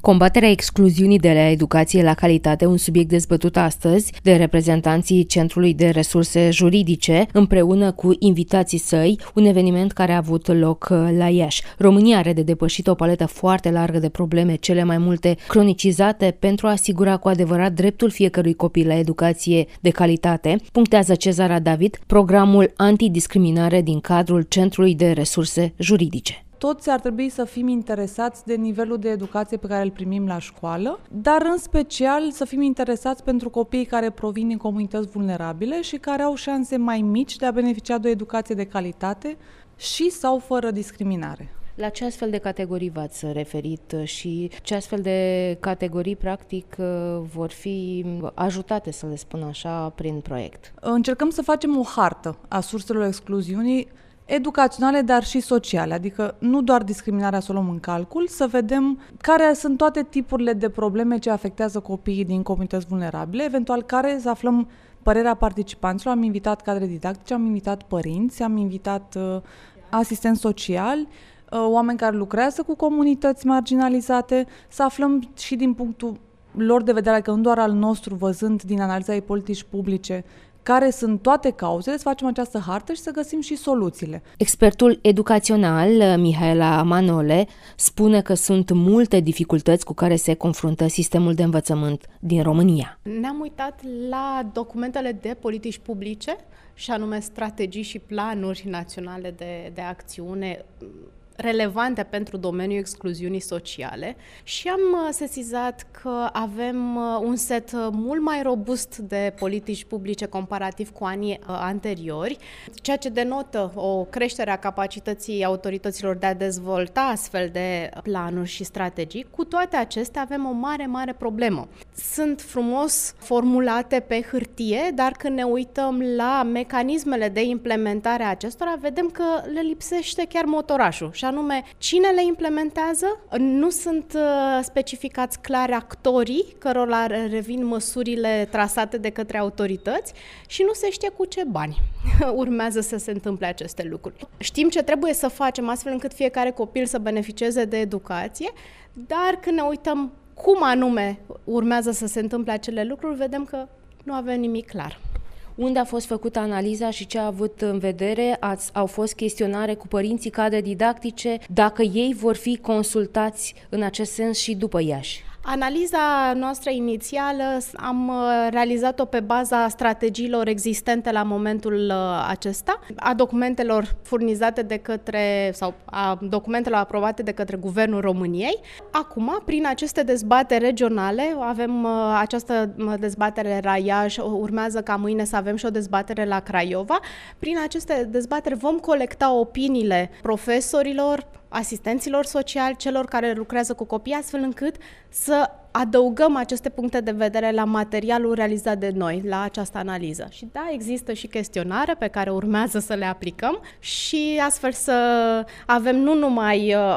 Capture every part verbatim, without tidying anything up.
Combaterea excluziunii de la educație la calitate, un subiect dezbătut astăzi de reprezentanții Centrului de Resurse Juridice, împreună cu invitații săi, un eveniment care a avut loc la Iași. România are de depășit o paletă foarte largă de probleme, cele mai multe cronicizate, pentru a asigura cu adevărat dreptul fiecărui copil la educație de calitate, punctează Cezara David, programul antidiscriminare din cadrul Centrului de Resurse Juridice. Toți ar trebui să fim interesați de nivelul de educație pe care îl primim la școală, dar în special să fim interesați pentru copiii care provin din comunități vulnerabile și care au șanse mai mici de a beneficia de o educație de calitate și sau fără discriminare. La ce astfel de categorii v-ați referit și ce astfel de categorii, practic, vor fi ajutate, să le spun așa, prin proiect? Încercăm să facem o hartă a surselor excluziunii educaționale, dar și sociale, adică nu doar discriminarea să o luăm în calcul, să vedem care sunt toate tipurile de probleme ce afectează copiii din comunități vulnerabile, eventual care să aflăm părerea participanților. Am invitat cadre didactice, am invitat părinți, am invitat uh, asistenți sociali, uh, oameni care lucrează cu comunități marginalizate, să aflăm și din punctul lor de vedere, că nu doar al nostru, văzând din analiza ei politici publice, care sunt toate cauzele, să facem această hartă și să găsim și soluțiile. Expertul educațional, Mihaela Manole, spune că sunt multe dificultăți cu care se confruntă sistemul de învățământ din România. Ne-am uitat la documentele de politici publice, și anume strategii și planuri naționale de, de acțiune relevante pentru domeniul excluziunii sociale și am sesizat că avem un set mult mai robust de politici publice comparativ cu anii anteriori, ceea ce denotă o creștere a capacității autorităților de a dezvolta astfel de planuri și strategii. Cu toate acestea avem o mare, mare problemă. Sunt frumos formulate pe hârtie, dar când ne uităm la mecanismele de implementare a acestora, vedem că le lipsește chiar motorașul. Și anume, cine le implementează? Nu sunt specificați clar actorii cărora revin măsurile trasate de către autorități și nu se știe cu ce bani urmează să se întâmple aceste lucruri. Știm ce trebuie să facem astfel încât fiecare copil să beneficieze de educație, dar când ne uităm cum anume urmează să se întâmple acele lucruri, vedem că nu avem nimic clar. Unde a fost făcută analiza și ce a avut în vedere? Ați, au fost chestionare cu părinții, cadre didactice, dacă ei vor fi consultați în acest sens și după Iași? Analiza noastră inițială am realizat-o pe baza strategiilor existente la momentul acesta, a documentelor furnizate de către, sau a documentelor aprobate de către Guvernul României. Acum, prin aceste dezbateri regionale, avem această dezbatere la Iași, urmează ca mâine să avem și o dezbatere la Craiova. Prin aceste dezbateri vom colecta opiniile profesorilor, asistenților sociali, celor care lucrează cu copii, astfel încât să adăugăm aceste puncte de vedere la materialul realizat de noi, la această analiză. Și da, există și chestionare pe care urmează să le aplicăm și astfel să avem nu numai uh,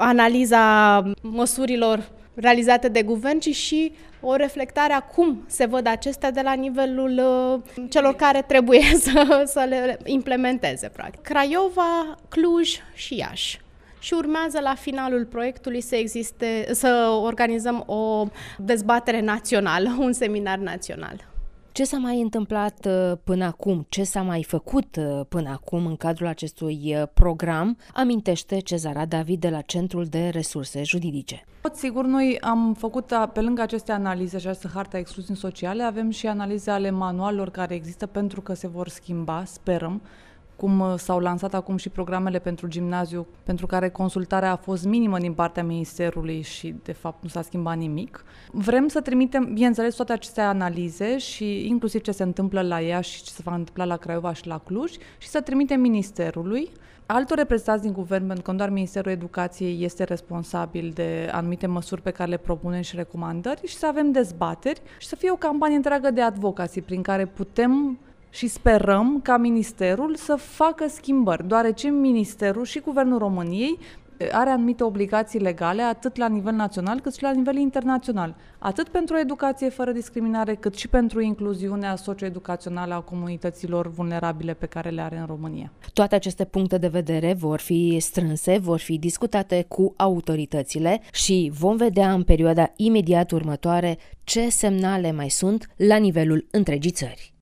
analiza măsurilor realizate de guvern, ci și o reflectare a cum se văd acestea de la nivelul uh, celor care trebuie să, să le implementeze, practic. Craiova, Cluj și Iași. Și urmează la finalul proiectului să existe, să organizăm o dezbatere națională, un seminar național. Ce s-a mai întâmplat până acum? Ce s-a mai făcut până acum în cadrul acestui program? Amintește Cezara David de la Centrul de Resurse Juridice. Sigur, noi am făcut, pe lângă aceste analize și această harta excluziunii sociale, avem și analize ale manualelor care există, pentru că se vor schimba, sperăm, cum s-au lansat acum și programele pentru gimnaziu, pentru care consultarea a fost minimă din partea Ministerului și, de fapt, nu s-a schimbat nimic. Vrem să trimitem, bineînțeles, toate aceste analize și inclusiv ce se întâmplă la Iași și ce se va întâmpla la Craiova și la Cluj și să trimitem Ministerului, altor reprezentanți din guvern, pentru că doar Ministerul Educației este responsabil de anumite măsuri pe care le propunem și recomandări, și să avem dezbateri și să fie o campanie întreagă de advocacy prin care putem și sperăm ca Ministerul să facă schimbări, deoarece Ministerul și Guvernul României are anumite obligații legale, atât la nivel național, cât și la nivel internațional. Atât pentru educație fără discriminare, cât și pentru incluziunea socioeducațională a comunităților vulnerabile pe care le are în România. Toate aceste puncte de vedere vor fi strânse, vor fi discutate cu autoritățile și vom vedea în perioada imediat următoare ce semnale mai sunt la nivelul întregii țări.